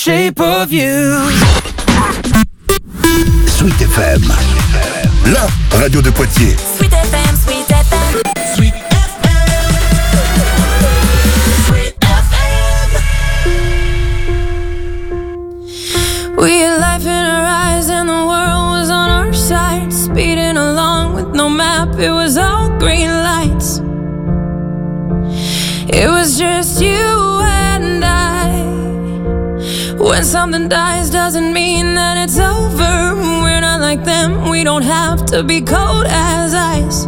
shape of you. Sweet FM, la radio de Poitiers. Sweet FM, Sweet FM, Sweet FM, Sweet FM. We had life in our eyes and the world was on our side, speeding along with no map. It was all green lights. It was just you and I. When something dies doesn't mean that it's over. We're not like them, we don't have to be cold as ice.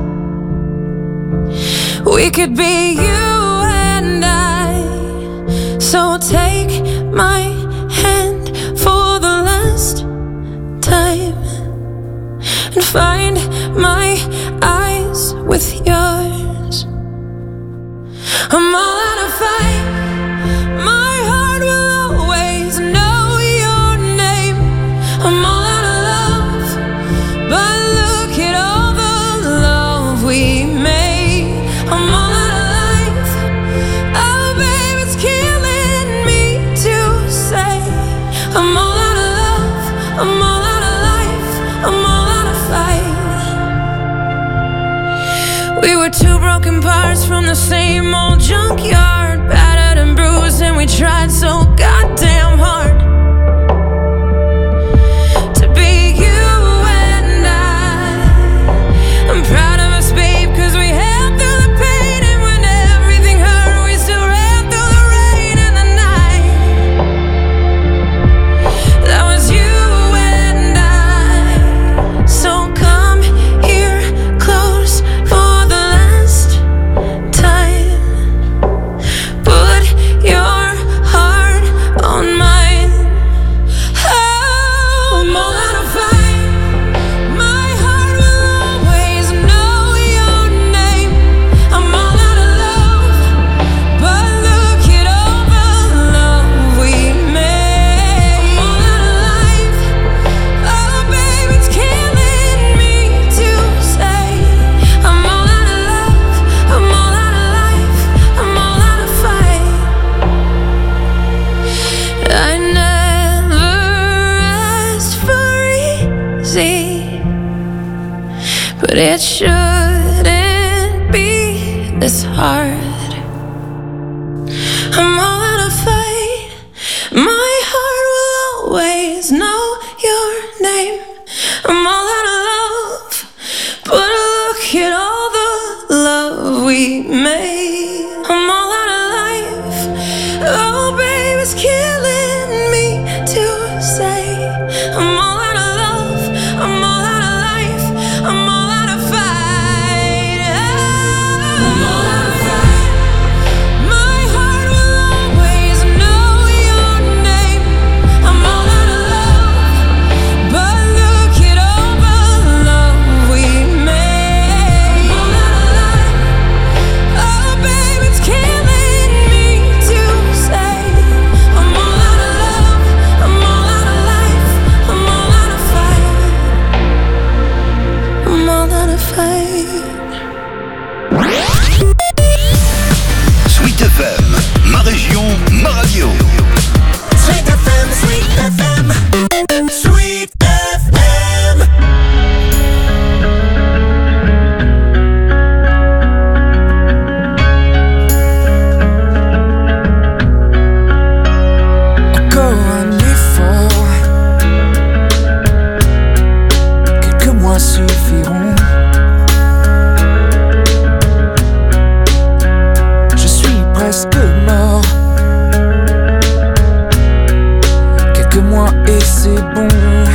We could be you and I. So take my hand for the last time and find my eyes with yours. I'm all out of fight. My heart will always know your name. I'm all out of love, but look at all the love we made. I'm all out of life. Oh, babe, it's killing me to say. I'm all out of love. I'm all out of life. I'm all out of fight. We were two broken parts from the same old junkyard, battered and bruised, and we tried so goddamn hard to be you and I. I'm proud of us, babe, cause we held through the pain, and when everything hurt, we still ran through the rain and the night. That was you and I. So come here close for the last time. Put your heart on mine. Oh, I'm all out of fight. My heart will always know your name. I'm all out of love, but look at all the love we made. I'm all out of life. Oh, babe, it's killing me to say. I'm all out of love. I'm all out of life. I'm all out of fight. I never asked for easy, but it shouldn't be this hard. I'm all out of fight. My heart will always know your name. I'm all out of love, but look at all the love we made. I'm all out of life. Oh, babe, it's killing me to say. I'm all out of love. I'm all out of life. I'm all out of fight. I'm all out of fight. My heart will always know your name. I'm all out of love, but look at all the love we made. I'm all out of life. Oh, babe, it's killing me to say. I'm all out of love. I'm all out of life. I'm all out of fight. I'm all out of fight. Sweet FM, ma région, ma radio. Sweet FM, Sweet FM, Sweet FM. Encore un effort, quelques mois suffiront. Je suis presque mort. Quelques mois et c'est bon.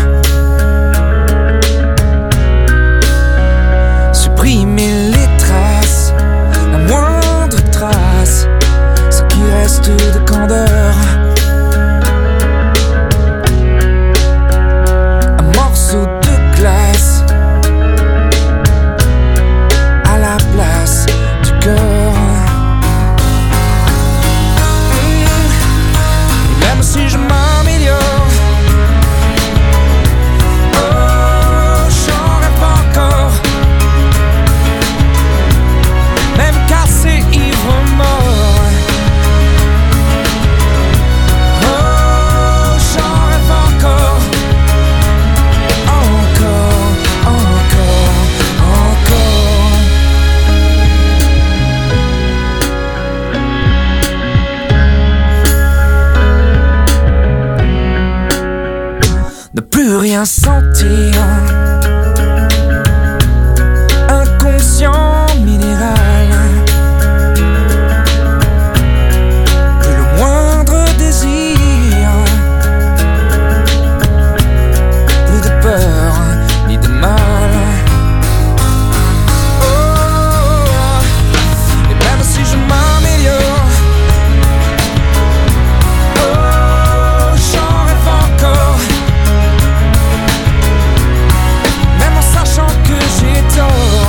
Supprimer les traces, la moindre trace, ce qui reste de candeur. Un morceau de glace à la place du cœur. Et même si je m'améliore, rien sentir. Inconscient minéral, plus le moindre désir, plus de peur ni de mal. Et même si je m'améliore, j'en rêve encore, même en sachant que j'ai tort.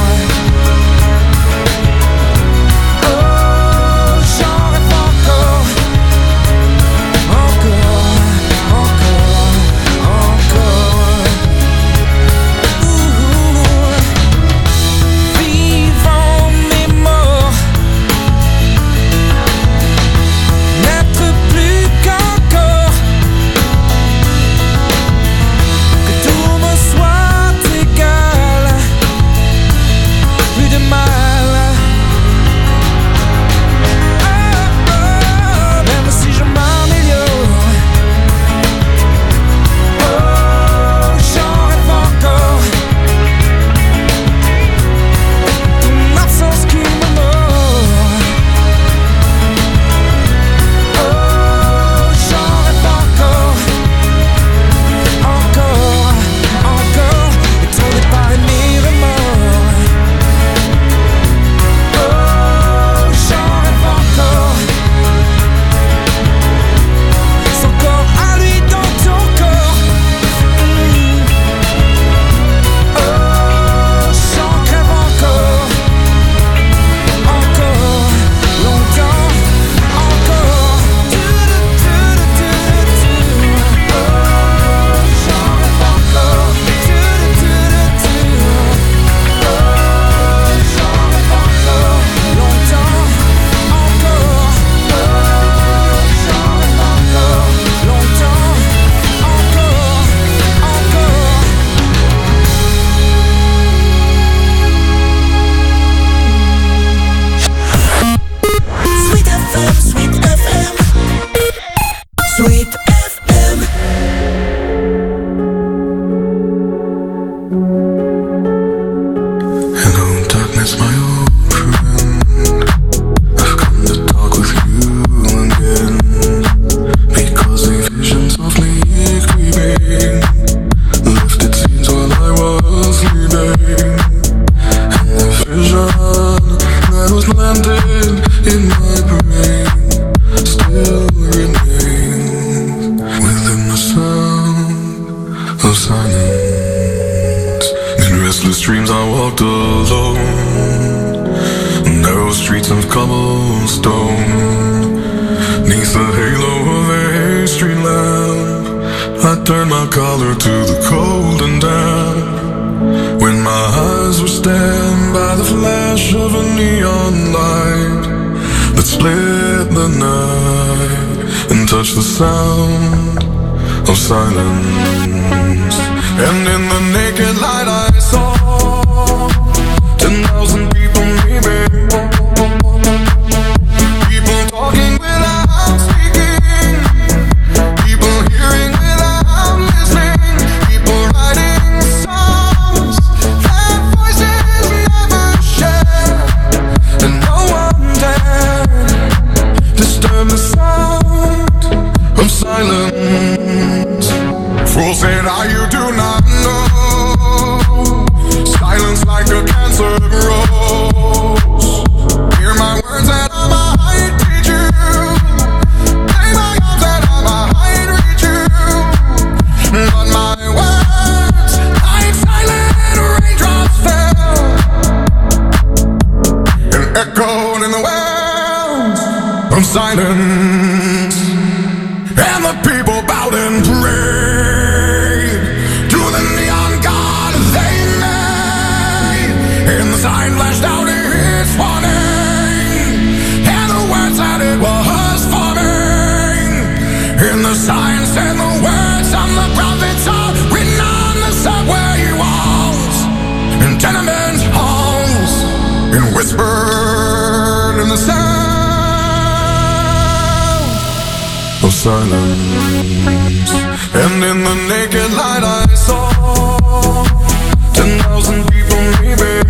of silence. And in the naked light I saw 10,000 people maybe.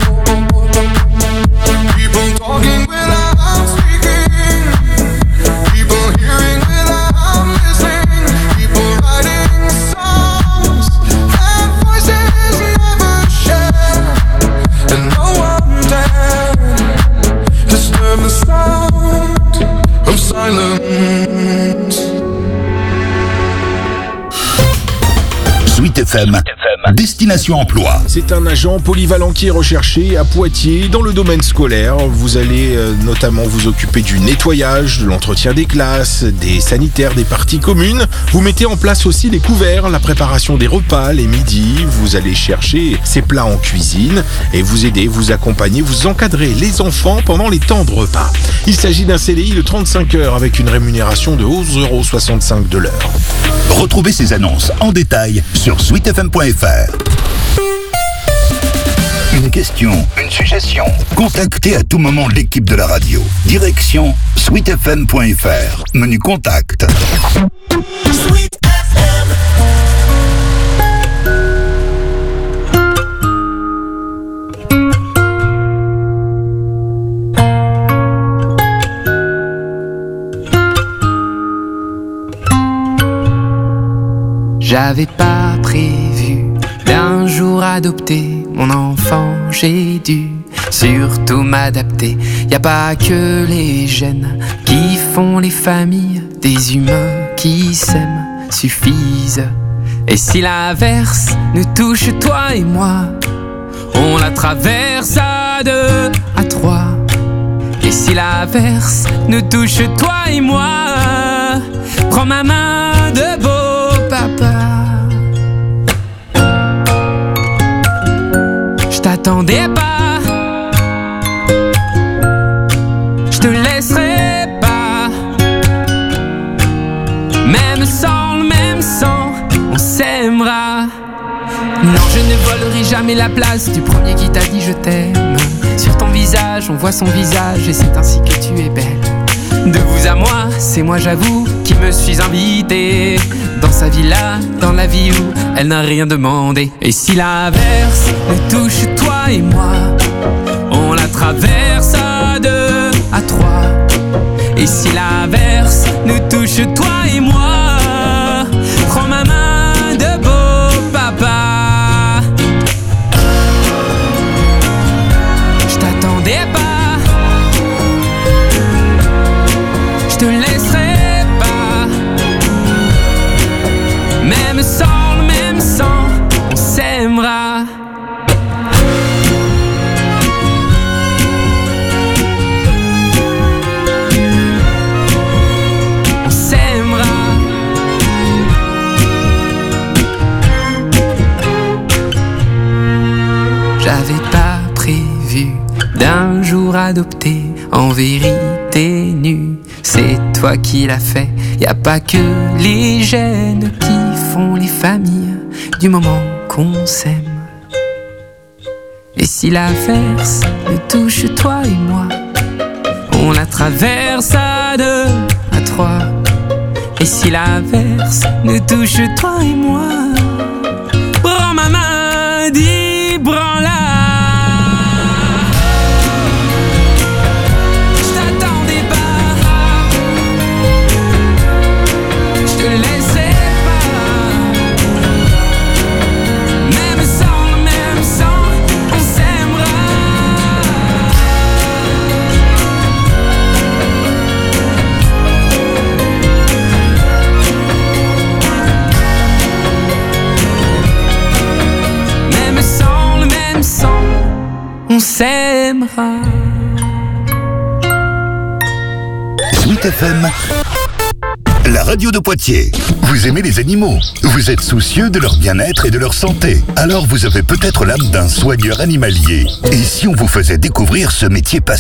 People talking without speaking, people hearing without listening, people writing songs that voices never share, and no one dared disturb the sound of silence. Suite FM, Destination Emploi. C'est un agent polyvalent qui est recherché à Poitiers dans le domaine scolaire. Vous allez notamment vous occuper du nettoyage, de l'entretien des classes, des sanitaires, des parties communes. Vous mettez en place aussi les couverts, la préparation des repas, les midis. Vous allez chercher ces plats en cuisine et vous aider, vous accompagner, vous encadrer les enfants pendant les temps de repas. Il s'agit d'un CDI de 35 heures avec une rémunération de 11,65 € de l'heure. Retrouvez ces annonces en détail sur sweetfm.fr. Une question, une suggestion. Contactez à tout moment l'équipe de la radio. Direction sweetfm.fr. Menu contact. Sweet FM. J'avais pas prévu d'un jour adopter mon enfant, j'ai dû surtout m'adapter. Y a pas que les gènes qui font les familles, des humains qui s'aiment suffisent. Et si l'averse nous touche toi et moi, on la traverse à 2, à 3. Et si l'averse nous touche toi et moi, prends ma main de beau papa. Je t'attendais pas, je te laisserai pas. Même sans le même sang, on s'aimera. Non, je ne volerai jamais la place du premier qui t'a dit je t'aime. Sur ton visage, on voit son visage et c'est ainsi que tu es belle. De vous à moi, c'est moi j'avoue qui me suis invité dans sa villa, dans la vie où elle n'a rien demandé. Et si l'averse nous touche toi et moi, on la traverse à 2, à 3. Et si l'averse nous touche toi et moi, prends ma main de beau papa. Je t'attendais pas, je te laisserai pas. Même sans le même sang, on s'aimera. On s'aimera. J'avais pas prévu d'un jour adopter en vérité nue. C'est toi qui l'as fait, y a pas que les gènes qui font les familles du moment qu'on s'aime. Et si l'averse nous touche toi et moi, on la traverse à 2, à 3. Et si l'averse nous touche toi et moi, prends ma main, dis branle-la. On s'aimera. Sweet FM, la radio de Poitiers. Vous aimez les animaux, vous êtes soucieux de leur bien-être et de leur santé. Alors vous avez peut-être l'âme d'un soigneur animalier. Et si on vous faisait découvrir ce métier passionnant ?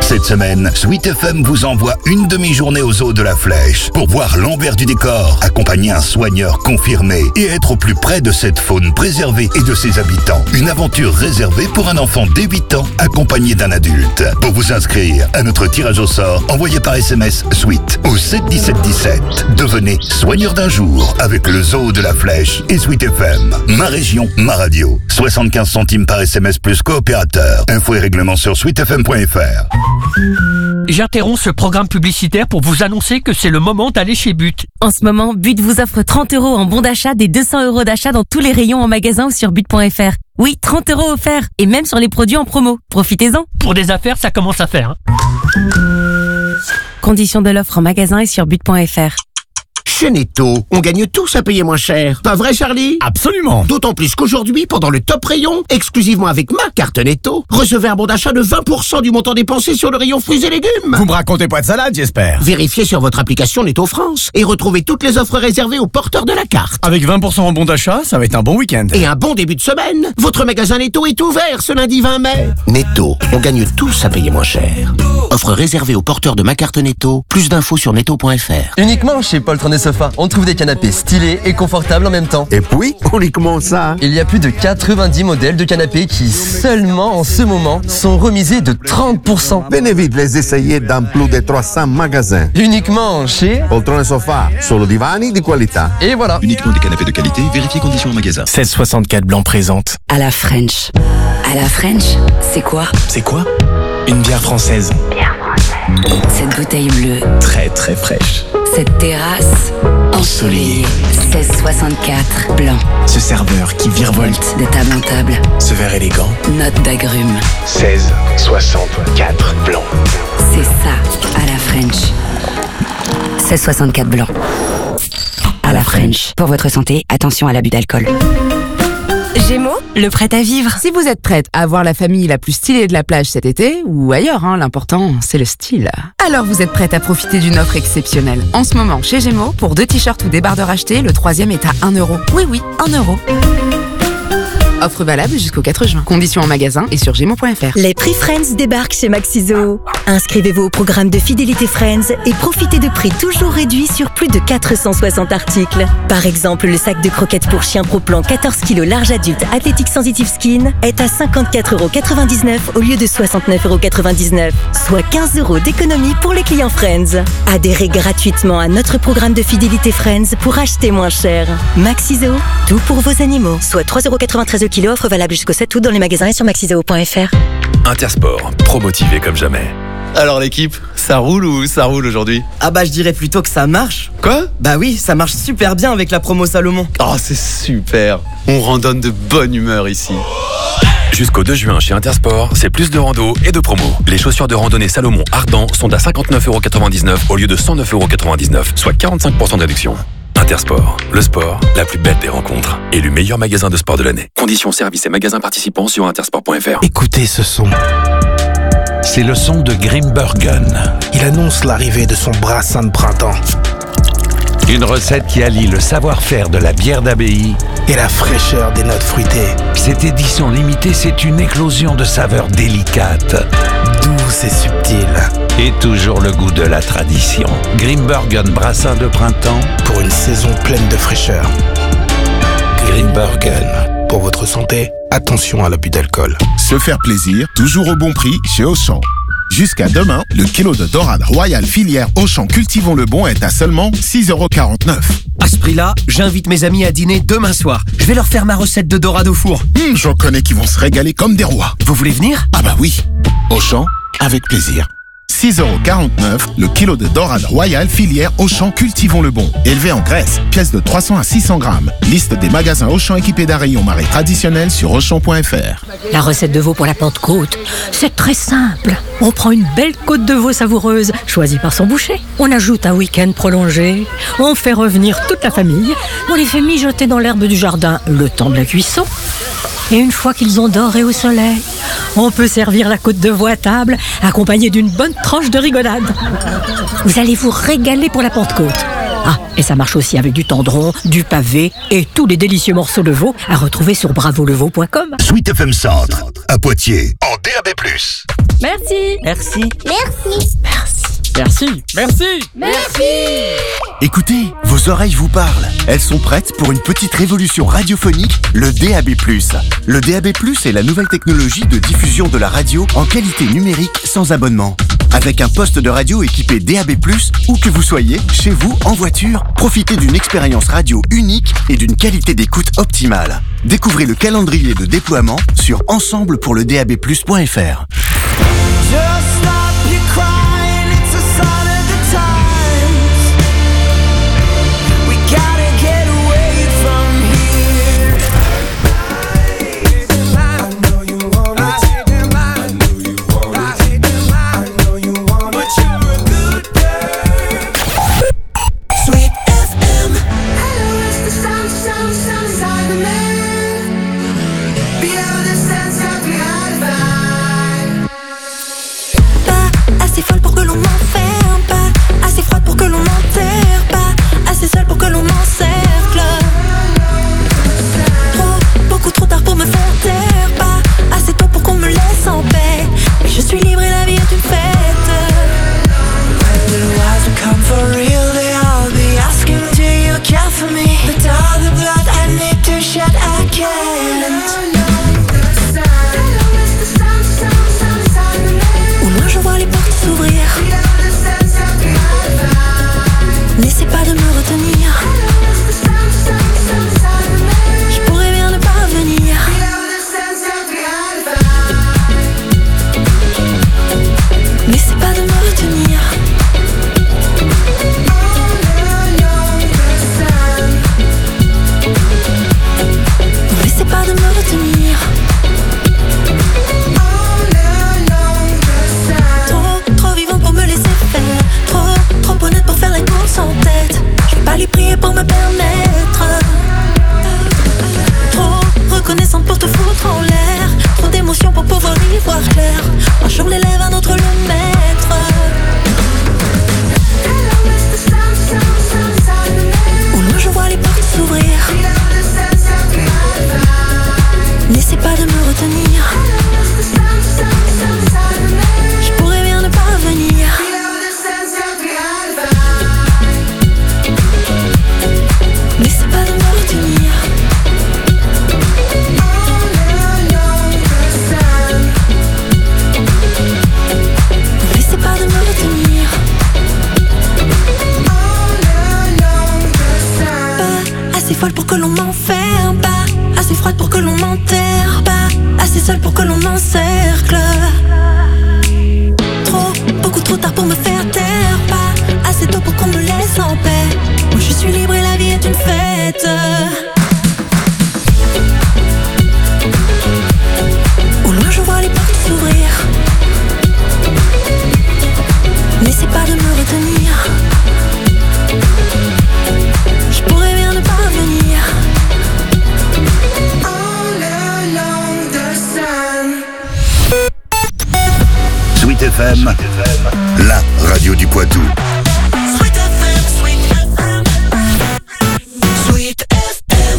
Cette semaine, Sweet FM vous envoie une demi-journée aux Eaux de la Flèche pour voir l'envers du décor, accompagner un soigneur confirmé et être au plus près de cette faune préservée et de ses habitants. Une aventure réservée pour un enfant dès 8 ans, accompagné d'un adulte. Pour vous inscrire à notre tirage au sort, envoyez par SMS Sweet au 71717. Devenez soigneur d'un jour avec le Zoo de la Flèche et Sweet FM. Ma région, ma radio. 75 centimes par SMS plus coopérateur. Infos et règlements sur sweetfm.fr. J'interromps ce programme publicitaire pour vous annoncer que c'est le moment d'aller chez But. En ce moment, But vous offre 30 € en bon d'achat des 200 € d'achat dans tous les rayons en magasin ou sur but.fr. Oui, 30 € offerts et même sur les produits en promo. Profitez-en. Pour des affaires, ça commence à faire. Conditions de l'offre en magasin et sur but.fr. Chez Netto, on gagne tous à payer moins cher. Pas vrai, Charlie? Absolument. D'autant plus qu'aujourd'hui, pendant le top rayon, exclusivement avec ma carte Netto, recevez un bon d'achat de 20% du montant dépensé sur le rayon fruits et légumes. Vous me racontez pas de salade, j'espère. Vérifiez sur votre application Netto France et retrouvez toutes les offres réservées aux porteurs de la carte. Avec 20% en bon d'achat, ça va être un bon week-end. Et un bon début de semaine. Votre magasin Netto est ouvert ce lundi 20 mai. Netto, on gagne tous à payer moins cher. Offre réservée aux porteurs de ma carte Netto. Plus d'infos sur netto.fr. Uniquement chez Poltron et Sofa, on trouve des canapés stylés et confortables en même temps. Et puis, uniquement ça. Il y a plus de 90 modèles de canapés qui, seulement en ce moment, sont remisés de 30%. Venez vite les essayer dans plus de 300 magasins. Uniquement chez Poltron et Sofa, solo divani di qualità. Et voilà. Uniquement des canapés de qualité, vérifiez conditions en magasin. 1664 Blanc présente. À la French. À la French, c'est quoi? C'est quoi? Une bière française. Cette bouteille bleue. Très très fraîche. Cette terrasse ensoleillée. 1664 Blanc. Ce serveur qui virevolte de table en table. Ce verre élégant. Note d'agrumes. 1664 Blanc. C'est ça, à la French. 1664 Blanc. À la French. Pour votre santé, attention à l'abus d'alcool. Gémeaux, le prêt à vivre. Si vous êtes prête à voir la famille la plus stylée de la plage cet été, ou ailleurs, l'important, c'est le style. Alors vous êtes prête à profiter d'une offre exceptionnelle. En ce moment, chez Gémeaux, pour 2 t-shirts ou débardeurs achetés, le 3e est à 1 €. Oui, 1 €. Offre valable jusqu'au 4 juin. Conditions en magasin et sur gémeaux.fr. Les prix Friends débarquent chez Maxiso. Inscrivez-vous au programme de fidélité Friends et profitez de prix toujours réduits sur plus de 460 articles. Par exemple, le sac de croquettes pour chien Pro Plan 14 kg large adulte Athletic Sensitive Skin est à 54,99 € au lieu de 69,99 €, soit 15 € d'économie pour les clients Friends. Adhérez gratuitement à notre programme de fidélité Friends pour acheter moins cher. Maxiso, tout pour vos animaux. Soit 3,93 € kilo, offre valable jusqu'au 7 août dans les magasins et sur maxiso.fr. Intersport, pro-motivé comme jamais. Alors l'équipe, ça roule ou ça roule aujourd'hui? Ah bah je dirais plutôt que ça marche. Quoi? Bah oui, ça marche super bien avec la promo Salomon. Oh c'est super, on randonne de bonne humeur ici. Jusqu'au 2 juin chez Intersport, c'est plus de rando et de promo. Les chaussures de randonnée Salomon Ardent sont à 59,99 € au lieu de 109,99 €, soit 45% de réduction. Intersport, le sport, la plus belle des rencontres. Élu meilleur magasin de sport de l'année. Conditions, services et magasins participants sur intersport.fr. Écoutez ce son. C'est le son de Grimbergen. Il annonce l'arrivée de son brassin de printemps. Une recette qui allie le savoir-faire de la bière d'abbaye et la fraîcheur des notes fruitées. Cette édition limitée, c'est une éclosion de saveurs délicates, douces et subtiles. Et toujours le goût de la tradition. Grimbergen brassin de printemps pour une saison pleine de fraîcheur. Grimbergen. Pour votre santé, attention à l'abus d'alcool. Se faire plaisir, toujours au bon prix chez Auchan. Jusqu'à demain, le kilo de dorade royale filière Auchan Cultivons le Bon est à seulement 6,49 €. À ce prix-là, j'invite mes amis à dîner demain soir. Je vais leur faire ma recette de dorade au four. J'en connais qui vont se régaler comme des rois. Vous voulez venir? Ah bah oui. Auchan, avec plaisir. 6,49 € le kilo de dorade royale filière Auchan Cultivons le Bon. Élevé en Grèce, pièce de 300 à 600 grammes. Liste des magasins Auchan équipés d'un rayon marée traditionnel sur Auchan.fr. La recette de veau pour la Pentecôte, c'est très simple. On prend une belle côte de veau savoureuse, choisie par son boucher. On ajoute un week-end prolongé. On fait revenir toute la famille. On les fait mijoter dans l'herbe du jardin le temps de la cuisson. Et une fois qu'ils ont doré au soleil, on peut servir la côte de veau à table, accompagnée d'une bonne tranche de rigolade. Vous allez vous régaler pour la Pentecôte. Ah, et ça marche aussi avec du tendron, du pavé et tous les délicieux morceaux de veau à retrouver sur bravoleveau.com. Sweet FM Centre, à Poitiers, en DAB+. Merci. Merci. Merci. Merci. Merci. Écoutez, vos oreilles vous parlent. Elles sont prêtes pour une petite révolution radiophonique, le DAB+. Le DAB+, est la nouvelle technologie de diffusion de la radio en qualité numérique sans abonnement. Avec un poste de radio équipé DAB+, où que vous soyez, chez vous, en voiture, profitez d'une expérience radio unique et d'une qualité d'écoute optimale. Découvrez le calendrier de déploiement sur ensemblepourledab+.fr. Assez folle pour que l'on m'enferme, pas assez froide pour que l'on m'enterre, pas assez seule pour que l'on m'encercle. Beaucoup trop tard pour me faire taire, pas assez tôt pour qu'on me laisse en paix. Mais je suis libre et la vie est une fête. When the lies will come for real, they all be asking, do you care for me? But all the blood I need to shed, I can't. Je vois les portes s'ouvrir. N'essaie pas de me retenir. Je pourrais bien ne pas venir. N'essaie pas de me retenir. N'essaie pas de me retenir. Pour me laisser faire, trop honnête pour faire la course en tête. Je vais pas les prier pour me permettre. Trop reconnaissante pour te foutre en l'air. Trop d'émotions pour pouvoir y voir clair. Un jour l'élève, un autre le maître. Au loin je vois les portes s'ouvrir. N'essaie pas de me retenir. Je pourrais bien ne pas venir. N'essaie pas de me retenir. N'essaie pas de me retenir. Pas assez folle pour que l'on m'enferme, pas assez froide pour que l'on m'enterre, pas assez seule pour que l'on m'encercle. Beaucoup trop tard pour me faire taire, pas assez tôt pour qu'on me laisse en paix. Moi je suis libre et la vie est une fête. Au loin je vois les portes s'ouvrir. N'essaie pas de me retenir. Je pourrais bien ne pas venir. Sweet FM, la radio du Poitou. Sweet FM, Sweet FM, Sweet FM.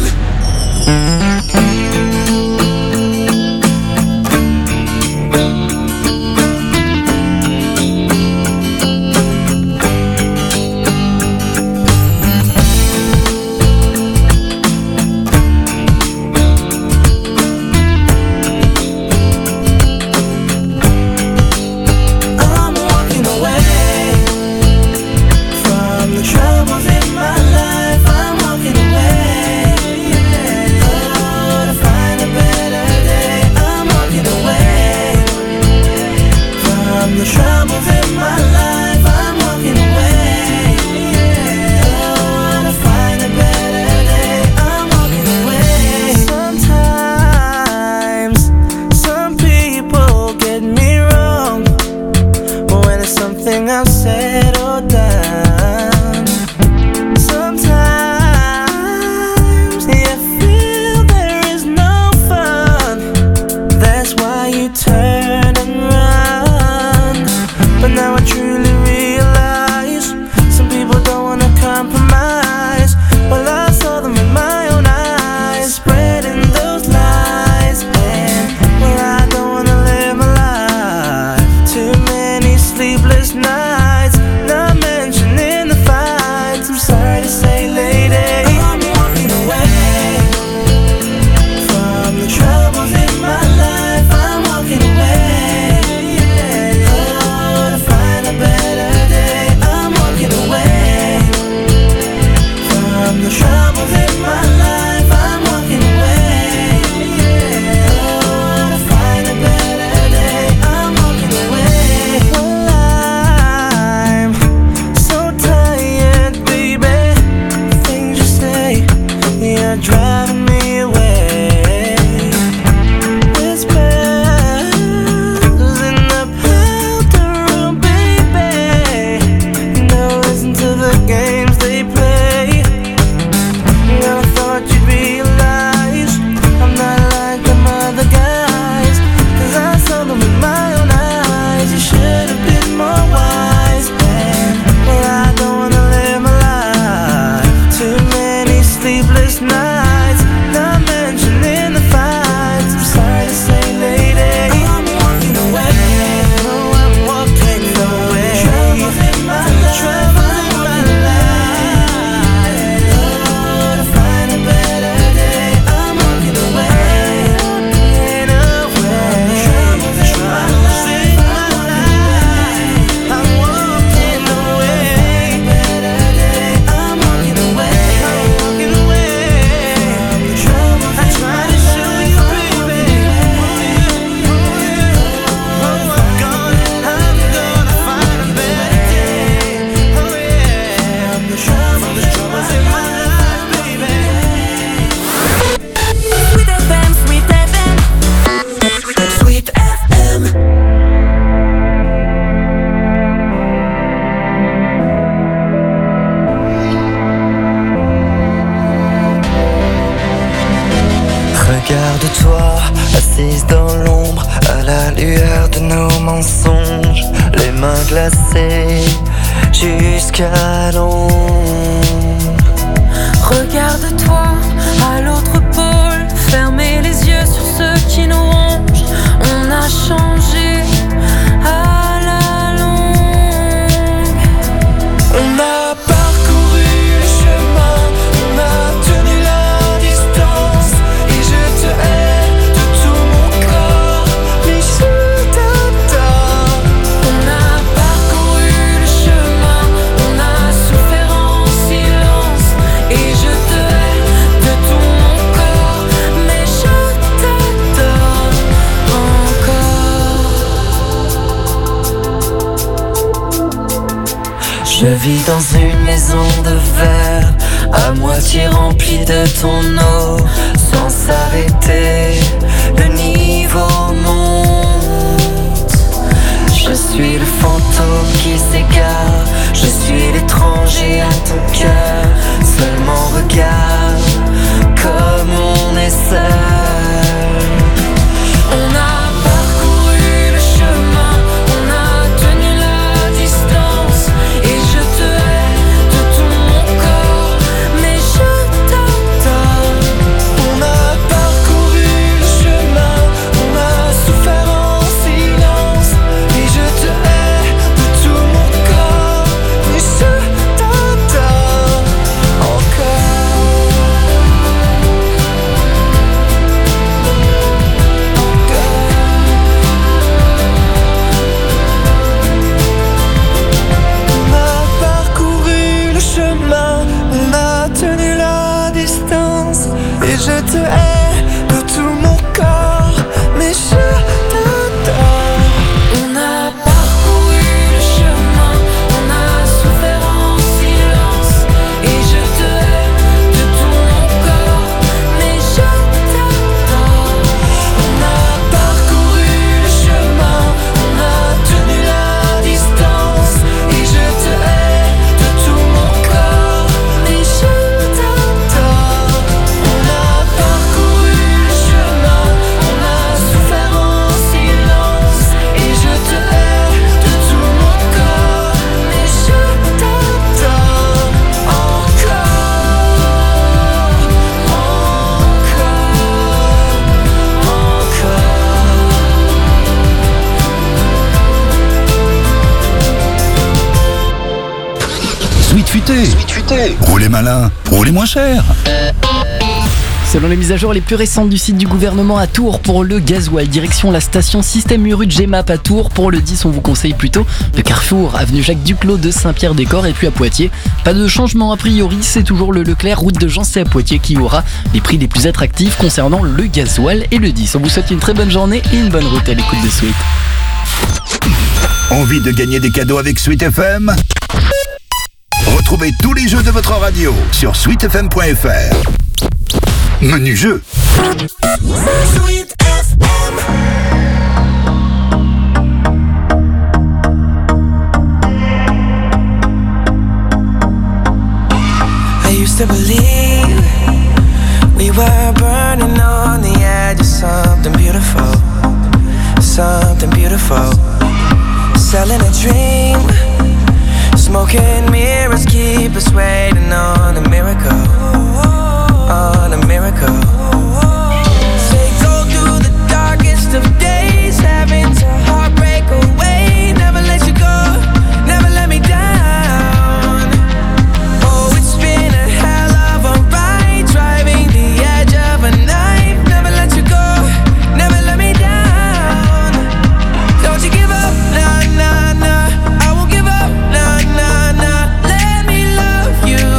de toi, assise dans l'ombre, à la lueur de nos mensonges, les mains glacées jusqu'à l'ombre. Regarde-toi à l'autre pôle, fermez les yeux sur ceux qui nous rongent. On a changé à la longue. On a parcouru le chemin, on a tenu la distance. Et je te hais de tout mon corps, mais je t'adore. On a parcouru le chemin, on a souffert en silence. Et je te hais de tout mon corps, mais je t'adore encore. Je vis dans une maison de verre, à moitié remplie de ton eau. Sans s'arrêter, le niveau monte. Je suis le fantôme qui s'égare, je suis l'étranger à ton cœur. Seulement regarde comme on est seul. On a parcouru le chemin, on a tenu la distance. Et je te hais de tout mon corps, mais je t'adore. On a parcouru le chemin, on a souffert en silence. Et je te hais de tout mon corps, mais je t'adore encore. On a parcouru le chemin, on a tenu la distance. Et je te hais de tout mon corps, mais je t'adore. On a parcouru le chemin, on a souffert en silence. Et je te hais de tout mon corps, mais je t'adore. On a parcouru le chemin, on a tenu la distance. Et je te hais de tout mon corps, mais je t'adore. On a parcouru le chemin, on a souffert en silence. Et je te hais de tout mon corps, mais je t'adore encore, Sweet Futé. Roulez malin, roulez moins cher. Selon les mises à jour les plus récentes du site du gouvernement à Tours pour le gasoil, direction la station Système Uru de Gemap à Tours. Pour le 10, on vous conseille plutôt le Carrefour, avenue Jacques Duclos de Saint-Pierre-des-Corps. Et puis à Poitiers, pas de changement a priori, c'est toujours le Leclerc, route de Jancé à Poitiers qui aura les prix les plus attractifs concernant le gasoil et le 10. On vous souhaite une très bonne journée et une bonne route à l'écoute de Sweet. Envie de gagner des cadeaux avec Sweet FM? Retrouvez tous les jeux de votre radio sur sweetfm.fr. Menu jeu. Sweet FM. I used to believe we were burning on the edge of something beautiful, something beautiful. Selling a dream, smoking mirrors keep us waiting on a miracle, on a miracle. Say go through the darkest of days, having to heartbreak away. Never let you go, never let me down. Oh, it's been a hell of a ride, driving the edge of a knife. Never let you go, never let me down. Don't you give up, nah, nah, nah. I won't give up, nah, nah, nah. Let me love you.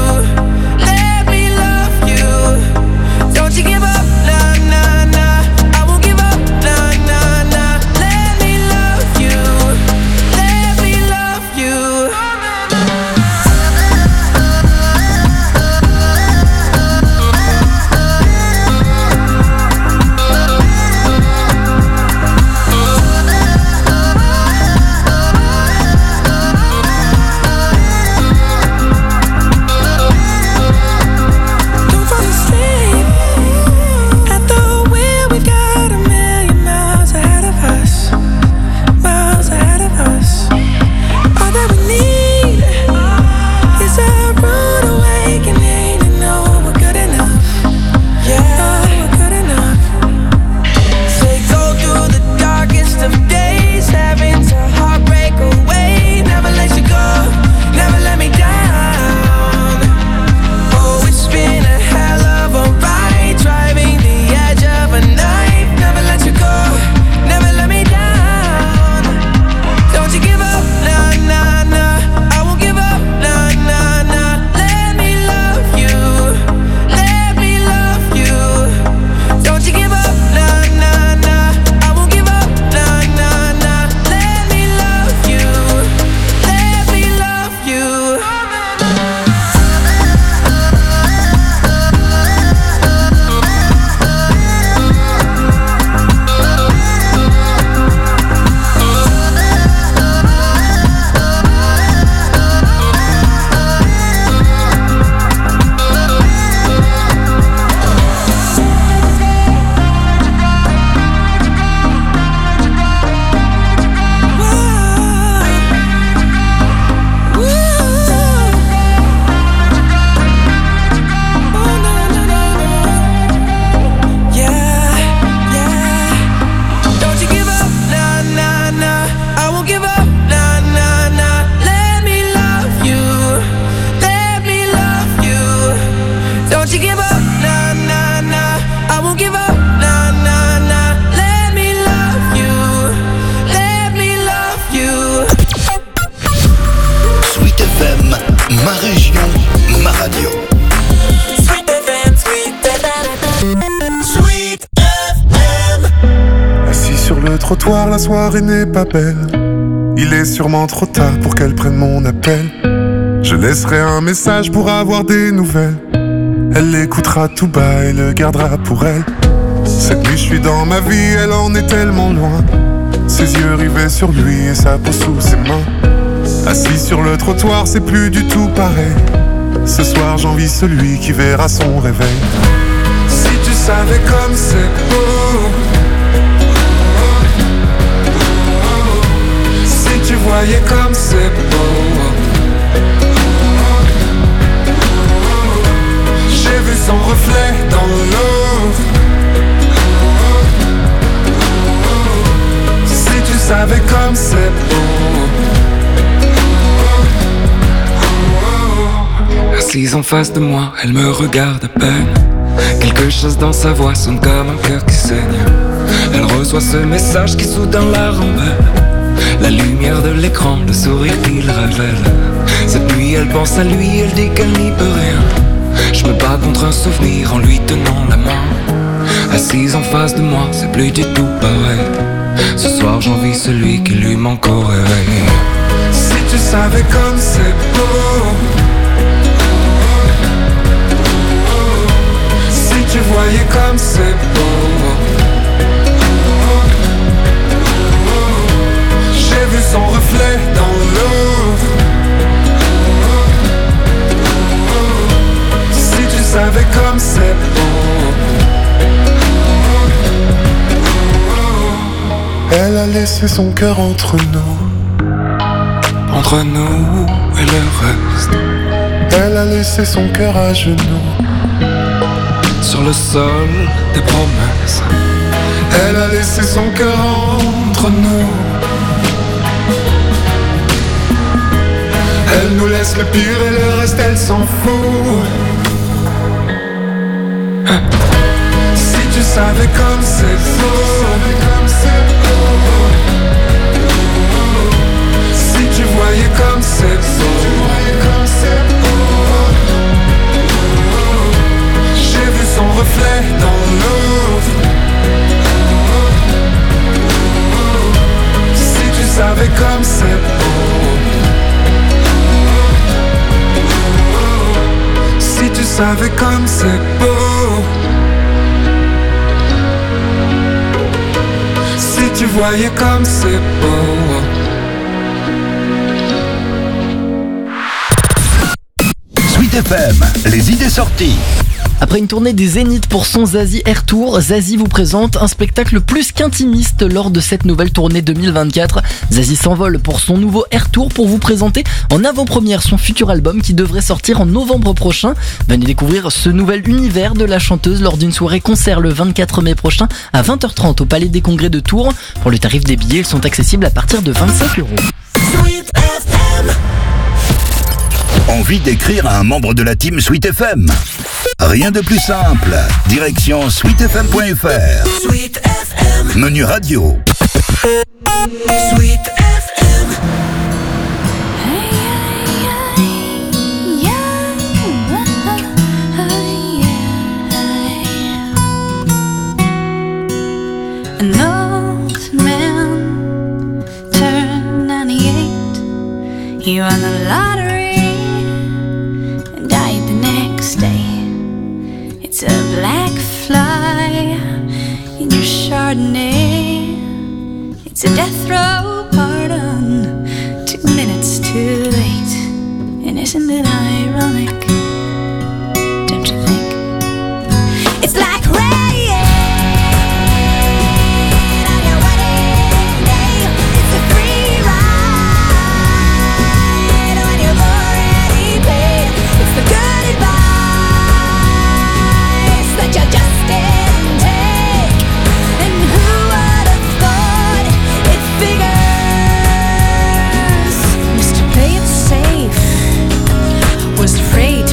soir la soirée n'est pas belle. Il est sûrement trop tard pour qu'elle prenne mon appel. Je laisserai un message pour avoir des nouvelles. Elle l'écoutera tout bas et le gardera pour elle. Cette nuit je suis dans ma vie, elle en est tellement loin. Ses yeux rivés sur lui et sa peau sous ses mains. Assis sur le trottoir, c'est plus du tout pareil. Ce soir j'envie celui qui verra son réveil. Si tu savais comme c'est beau, si tu voyais comme c'est beau. J'ai vu son reflet dans l'eau. Si tu savais comme c'est beau. Assise en face de moi, elle me regarde à peine. Quelque chose dans sa voix sonne comme un cœur qui saigne. Elle reçoit ce message qui soudain la rembelle. La lumière de l'écran, le sourire qu'il révèle. Cette nuit elle pense à lui, elle dit qu'elle n'y peut rien. Je me bats contre un souvenir en lui tenant la main. Assise en face de moi, c'est plus du tout pareil. Ce soir j'envie celui qui lui manque au réveil. Si tu savais comme c'est beau. Si tu voyais comme c'est beau. J'ai vu son reflet dans l'eau. Si tu savais comme c'est beau. Elle a laissé son cœur entre nous et le reste. Elle a laissé son cœur à genoux sur le sol des promesses. Elle a laissé son cœur entre nous. Elle nous laisse le pire et le reste elle s'en fout. Si tu savais comme c'est beau. Si tu voyais comme c'est beau. J'ai vu son reflet dans l'eau. Si tu savais comme c'est beau. Si tu savais comme c'est beau. Si tu voyais comme c'est beau. Sweet FM, les idées sorties. Après une tournée des Zéniths pour son Zazie Air Tour, Zazie vous présente un spectacle plus qu'intimiste lors de cette nouvelle tournée 2024. Zazie s'envole pour son nouveau Air Tour pour vous présenter en avant-première son futur album qui devrait sortir en novembre prochain. Venez découvrir ce nouvel univers de la chanteuse lors d'une soirée concert le 24 mai prochain à 20h30 au Palais des Congrès de Tours. Pour le tarif des billets, ils sont accessibles à partir de 25 €. Envie d'écrire à un membre de la team Sweet FM? Rien de plus simple. Direction sweetfm.fr. Sweet FM. Menu radio. Sweet FM. An old man turned 98. He won the lottery and died the next day. It's a black fly in your Chardonnay. It's a death row pardon, 2 minutes too late. And isn't it ironic? Don't you think? It's like rain on your wedding day. It's a free ride when you've already paid. It's the good advice that you just didn't take. And who would have thought it figures? Mr. Play It Safe was afraid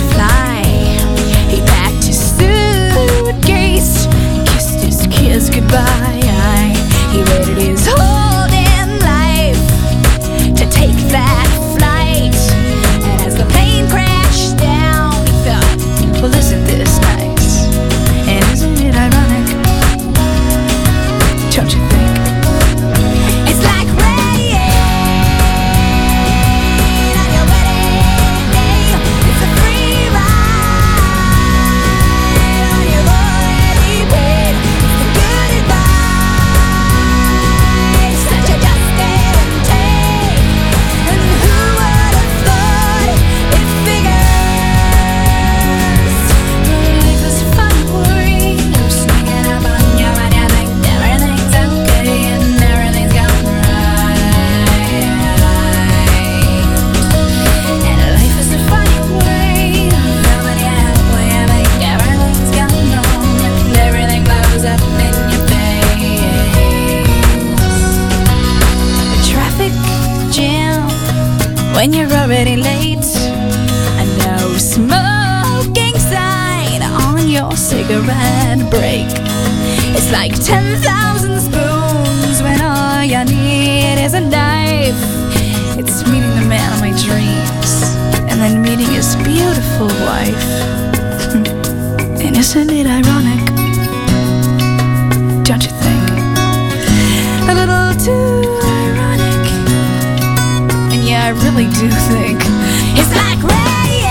when you're already late. And no smoking sign on your cigarette break. It's like 10,000 spoons when all you need is a knife. It's meeting the man of my dreams and then meeting his beautiful wife. And isn't it ironic? Don't you think? A little too ironic. And yeah, I really do think it's like rain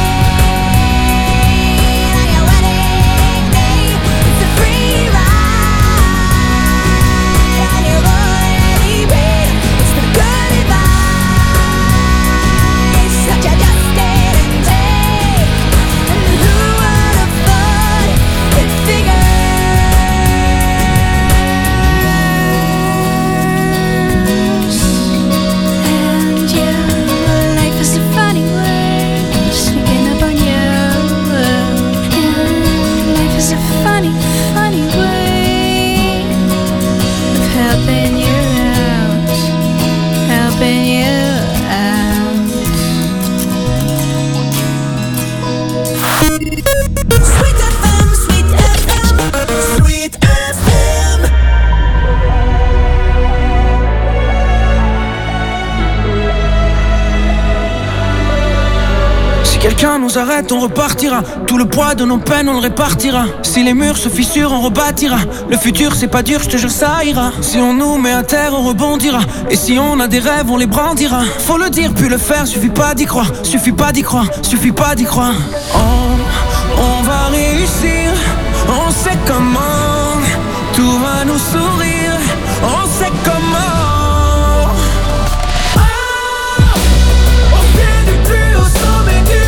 on your wedding day. It's a free ride on your already paid. It's the good advice that you just didn't take. And who would have thought it figures? And yeah, life is a funny way sneaking up on you. Yeah, life is a funny, funny way of helping you out, helping you out. Sweet FM, Sweet FM, Sweet FM. Si quelqu'un nous arrête, on repartira. Tout le poids de nos peines, on le répartira. Si les murs se fissurent, on rebâtira. Le futur, c'est pas dur, je te jure, ça ira. Si on nous met à terre, on rebondira. Et si on a des rêves, on les brandira. Faut le dire, puis le faire, suffit pas d'y croire. Suffit pas d'y croire, suffit pas d'y croire. On va réussir, on sait comment. Tout va nous sourire, on sait comment. Au pied du plus haut sommet du.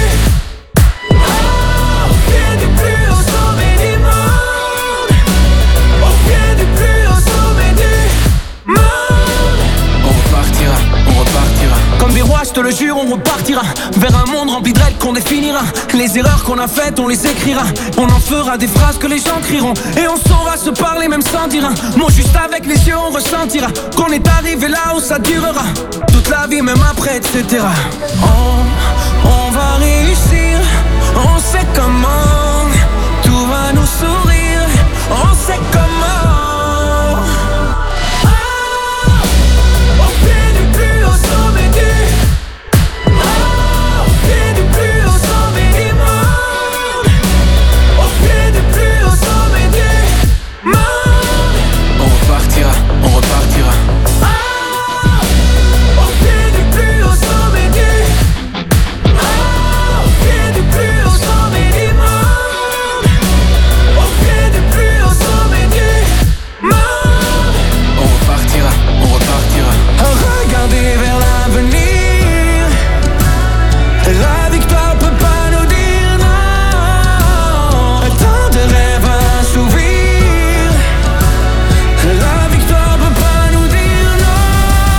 Au pied du plus haut sommet du monde. Au pied du plus haut sommet du monde. On repartira, on repartira. Comme des rois, je te le jure, on repartira vers un monde rempli de règles qu'on définira. Les erreurs qu'on a faites, on les écrira. On en fera des phrases que les gens crieront. Et on saura se parler même sans dire un mot. Juste avec les yeux, on ressentira qu'on est arrivé là où ça durera toute la vie, même après, etc. On va réussir, on sait comment. Tout va nous sourire, on sait comment. Au pied du plus haut sommet du. Au pied du plus haut sommet du monde. Au pied du plus haut sommet du monde. On repartira, on repartira. Au pied du plus haut sommet du. Au pied du plus haut sommet du monde. Au pied du plus haut sommet du monde. On repartira, on repartira. Regardez vers l'avenir. La victoire peut pas nous dire non. Tant de rêves assouvis. La victoire peut pas nous dire non.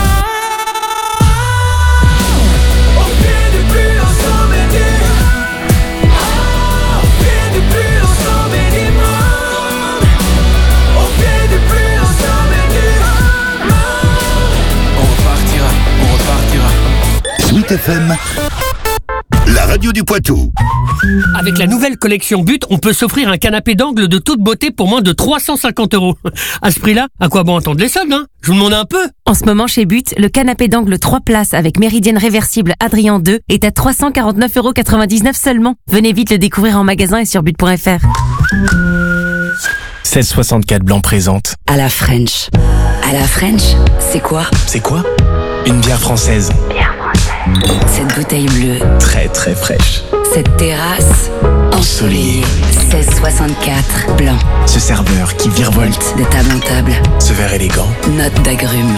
Au pied du plus haut sommet du. Au pied du plus haut sommet du monde. Au pied du plus haut sommet du monde. On repartira, on repartira. Sweet FM, la radio du Poitou. Avec la nouvelle collection But, on peut s'offrir un canapé d'angle de toute beauté pour moins de 350 €. À ce prix-là, à quoi bon entendre les soldes, hein? Je vous demande un peu. En ce moment, chez But, le canapé d'angle 3 places avec méridienne réversible Adrien 2 est à 349,99 € seulement. Venez vite le découvrir en magasin et sur but.fr. 1664 Blanc présente. À la French. À la French, c'est quoi? C'est quoi? Une bière française. Cette bouteille bleue. Très très fraîche. Cette terrasse ensoleillée. 1664 blanc. Ce serveur qui virevolte. De table en table. Ce verre élégant. Note d'agrumes.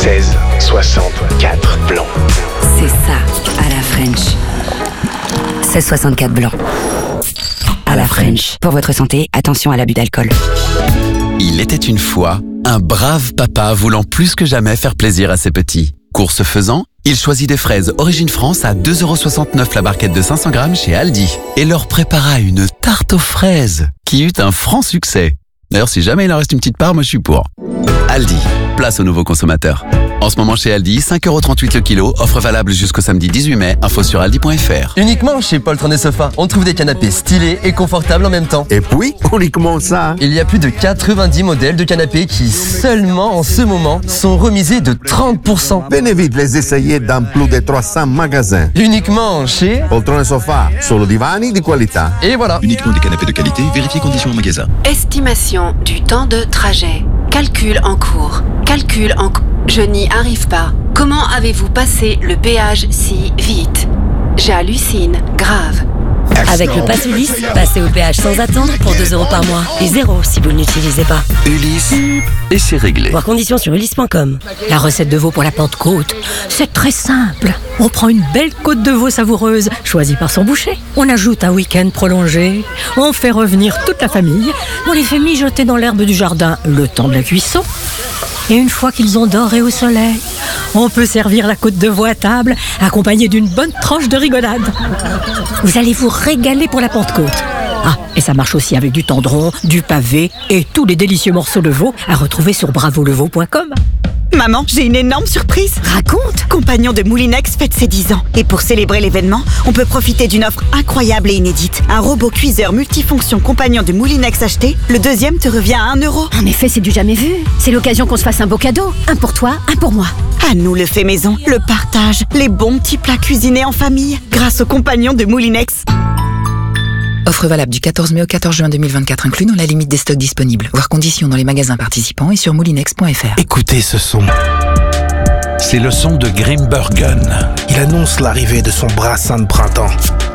1664 Blanc. C'est ça, à la French. 1664 blanc. À la French. Pour votre santé, attention à l'abus d'alcool. Il était une fois un brave papa voulant plus que jamais faire plaisir à ses petits. Course faisant, il choisit des fraises Origine France à 2,69 € la barquette de 500 grammes chez Aldi et leur prépara une tarte aux fraises qui eut un franc succès. D'ailleurs, si jamais il en reste une petite part, moi je suis pour. Aldi, place aux nouveaux consommateurs. En ce moment chez Aldi, 5,38€ le kilo, offre valable jusqu'au samedi 18 mai, info sur aldi.fr. Uniquement chez Poltron et Sofa, on trouve des canapés stylés et confortables en même temps. Et puis, uniquement ça. Il y a plus de 90 modèles de canapés qui, seulement en ce moment, sont remisés de 30%. Venez vite les essayer dans plus de 300 magasins. Uniquement chez Poltron et Sofa, solo divani di qualità. Et voilà. Uniquement des canapés de qualité, vérifiez conditions en magasin. Estimation du temps de trajet. Calcul en cours. Je n'y arrive pas. Comment avez-vous passé le péage si vite? J'hallucine, grave. Avec le Pass Ulysse, passez au péage sans attendre pour 2€ par mois. Et 0 si vous ne l'utilisez pas. Ulysse, et c'est réglé. Voir conditions sur ulysse.com. La recette de veau pour la Pentecôte, c'est très simple. On prend une belle côte de veau savoureuse, choisie par son boucher. On ajoute un week-end prolongé. On fait revenir toute la famille. On les fait mijoter dans l'herbe du jardin le temps de la cuisson. Et une fois qu'ils ont doré au soleil, on peut servir la côte de veau à table, accompagnée d'une bonne tranche de rigolade. Vous allez vous régaler pour la Pentecôte. Ah, et ça marche aussi avec du tendron, du pavé et tous les délicieux morceaux de veau à retrouver sur bravoleveau.com. Maman, j'ai une énorme surprise. Raconte. Compagnon de Moulinex fête ses 10 ans. Et pour célébrer l'événement, on peut profiter d'une offre incroyable et inédite. Un robot cuiseur multifonction Compagnon de Moulinex acheté, le deuxième te revient à 1€. En effet, c'est du jamais vu. C'est l'occasion qu'on se fasse un beau cadeau. Un pour toi, un pour moi. À nous le fait maison, le partage, les bons petits plats cuisinés en famille, grâce au Compagnon de Moulinex. Offre valable du 14 mai au 14 juin 2024 inclus dans la limite des stocks disponibles. Voir conditions dans les magasins participants et sur moulinex.fr. Écoutez ce son. C'est le son de Grimbergen. Il annonce l'arrivée de son brassin de printemps.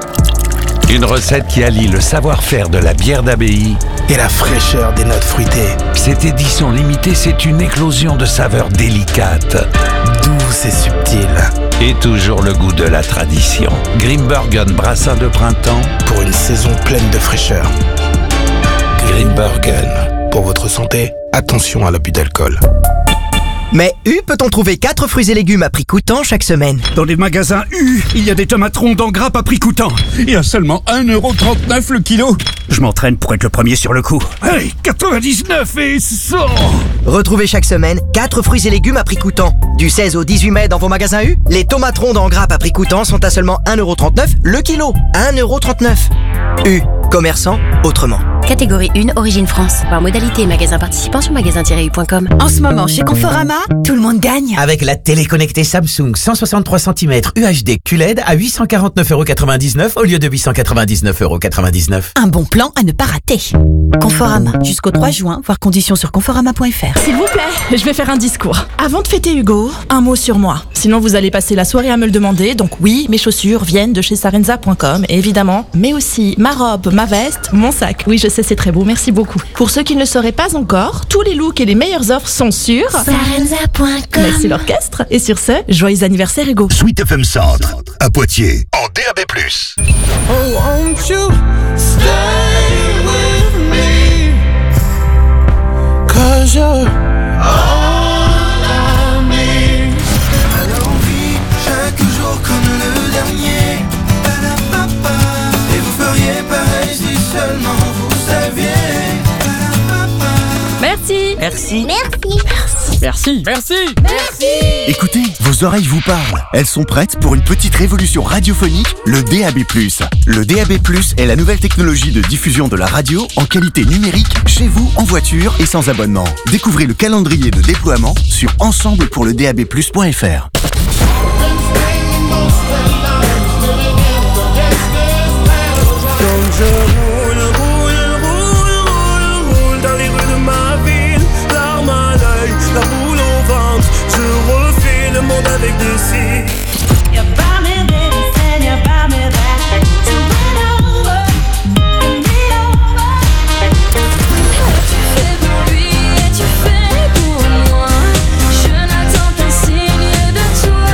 Une recette qui allie le savoir-faire de la bière d'abbaye et la fraîcheur des notes fruitées. Cette édition limitée, c'est une éclosion de saveurs délicates, douces et subtiles. Et toujours le goût de la tradition. Grimbergen brassin de printemps pour une saison pleine de fraîcheur. Grimbergen. Pour votre santé, attention à l'abus d'alcool. Mais U peut-on trouver 4 fruits et légumes à prix coûtant chaque semaine? Dans les magasins U, il y a des tomates rondes en grappe à prix coûtant. Et à seulement 1,39€ le kilo. Je m'entraîne pour être le premier sur le coup. Hey, 99 et 100! Retrouvez chaque semaine 4 fruits et légumes à prix coûtant. Du 16 au 18 mai dans vos magasins U, les tomates rondes en grappe à prix coûtant sont à seulement 1,39€ le kilo. 1,39€. U, commerçant autrement. Catégorie 1, Origine France. Voir modalité et magasins participants sur magasin-u.com. En ce moment, chez Conforama, tout le monde gagne. Avec la télé connectée Samsung 163 cm UHD QLED à 849,99€ au lieu de 899,99€. Un bon plan à ne pas rater. Conforama, jusqu'au 3 juin, voir conditions sur conforama.fr. S'il vous plaît, je vais faire un discours. Avant de fêter Hugo, un mot sur moi. Sinon, vous allez passer la soirée à me le demander. Donc oui, mes chaussures viennent de chez Sarenza.com, évidemment. Mais aussi ma robe, ma veste, mon sac. Oui, je sais, c'est très beau, merci beaucoup. Pour ceux qui ne le sauraient pas encore, tous les looks et les meilleures offres sont sur Sarenza.com. Merci l'orchestre. Et sur ce, joyeux anniversaire Hugo. Sweet FM Centre, à Poitiers, en DAB+. Oh, won't you stay with me? 'Cause you're all I need. Alors on vit chaque jour comme le dernier. Ba-da-ba-ba. Et vous feriez pareil si seulement vous saviez. Ba-da-ba-ba. Merci. Merci. Merci. Écoutez, vos oreilles vous parlent. Elles sont prêtes pour une petite révolution radiophonique, le DAB+. Le DAB+, est la nouvelle technologie de diffusion de la radio en qualité numérique, chez vous, en voiture et sans abonnement. Découvrez le calendrier de déploiement sur ensemblepourledabplus.fr. Dans les rues de ma ville, larmes à l'œil, la boule au ventre. Je refais le monde avec des cils. You buy me this and you buy me that. To win over, and be over. Tu fais pour lui et tu fais pour moi. Je n'attends qu'un signe de toi.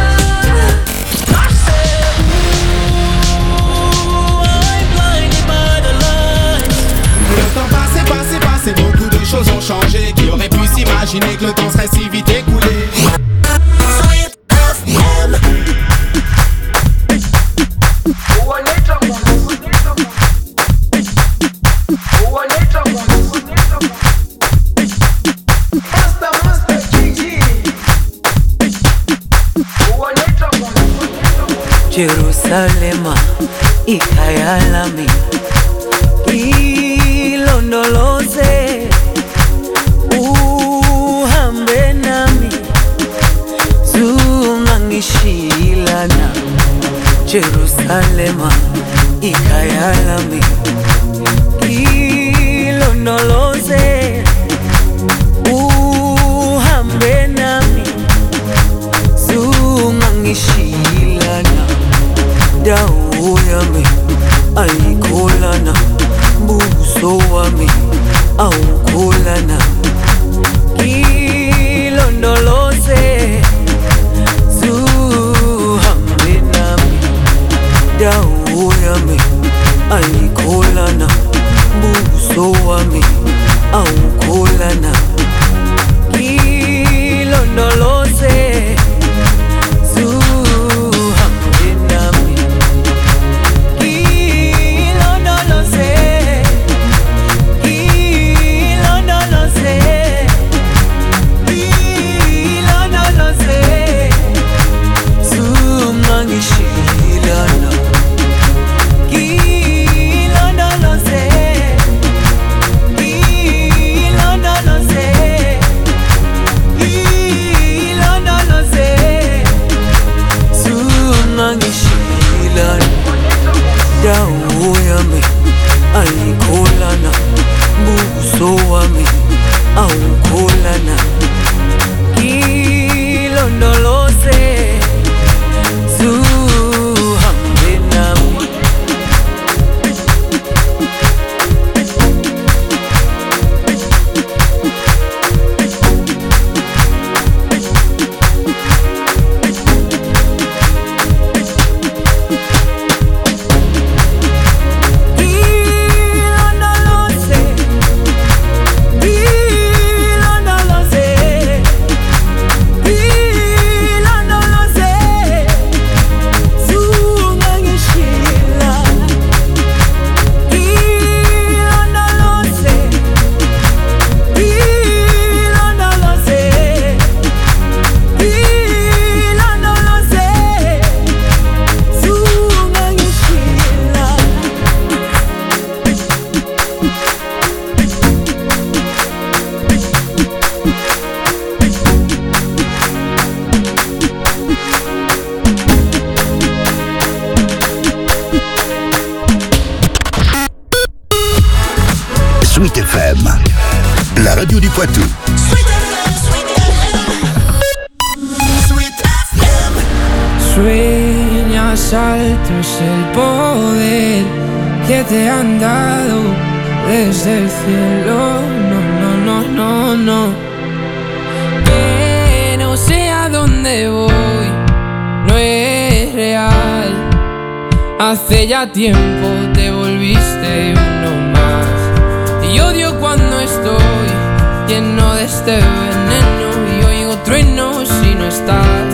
I'm blinded by the lights. Le temps passé, beaucoup de choses ont changé. Qui aurait pu s'imaginer que le temps serait si vite écoulé? Jerusalema ikayalami ilondoloze uhambe nami zungangishilana Jerusalema ikayalami ilondoloze uhambe nami zungangishilana dawo yami ayikholana buso wami awukholana ilondoloze zuhambe nami dawo yami ayikholana buso wami awukholana ilondoloze ayikholana buso wami awukholana ilondoloze zuhambe nami Sweet FM, la radio du Poitou. Sueñas alto es el poder que te han dado desde el cielo. No, no, no, no, no. Que no sé a dónde voy, no es real. Hace ya tiempo te volviste uno más. Y odio cuando estoy lleno de este veneno y oigo truenos si no estás.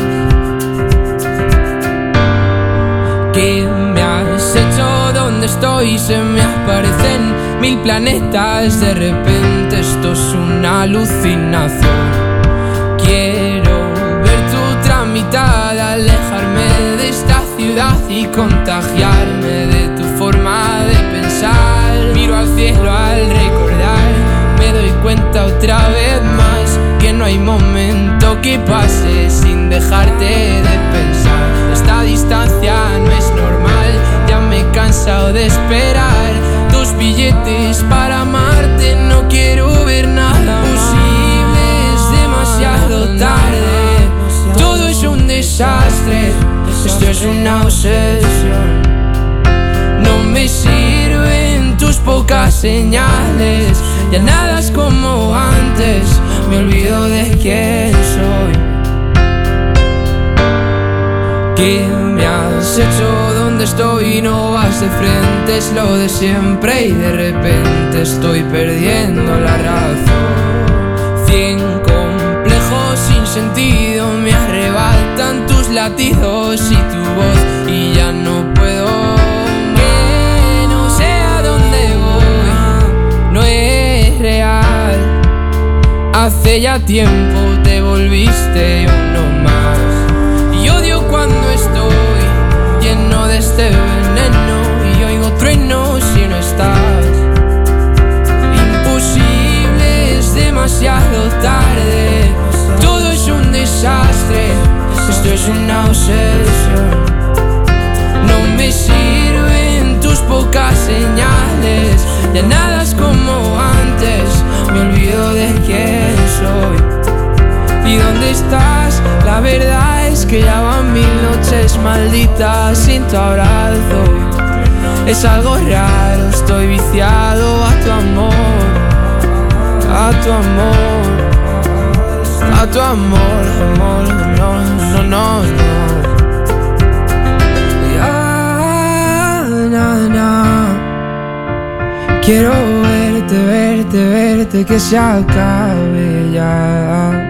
¿Qué me has hecho? ¿Dónde estoy? Se me aparecen 1000 planetas. De repente esto es una alucinación. Quiero ver tu mitad, alejarme de esta ciudad y contagiarme de tu forma de pensar. Miro al cielo al recordar, me doy cuenta otra vez más que no hay momento que pase sin dejarte de pensar. Esta distancia no es normal, ya me he cansado de esperar tus billetes para amarte. No quiero ver nada posible, es demasiado tarde. Todo es un desastre, esto es una obsesión. No me sirven tus pocas señales, ya nada es como antes, me olvido de quién soy. ¿Qué me has hecho? ¿Dónde estoy? No vas de frente, es lo de siempre y de repente estoy perdiendo la razón. 100 complejos sin sentido me arrebatan tus latidos y tu voz y ya no puedo. Que no sé a dónde voy, no es real. Hace ya tiempo te volviste uno más. Y odio cuando estoy lleno de este veneno y oigo truenos si no estás. Imposible, es demasiado tarde. Todo es un desastre, esto es una obsesión. No me sirven tus pocas señales, ya nada es como antes, me olvido de quién soy. ¿Y dónde estás? La verdad es que ya van 1000 noches malditas sin tu abrazo. Es algo raro, estoy viciado a tu amor, a tu amor, a tu amor, amor, no, no, no, no. Ya, na, na. Quiero verte, verte, verte, que se acabe ya.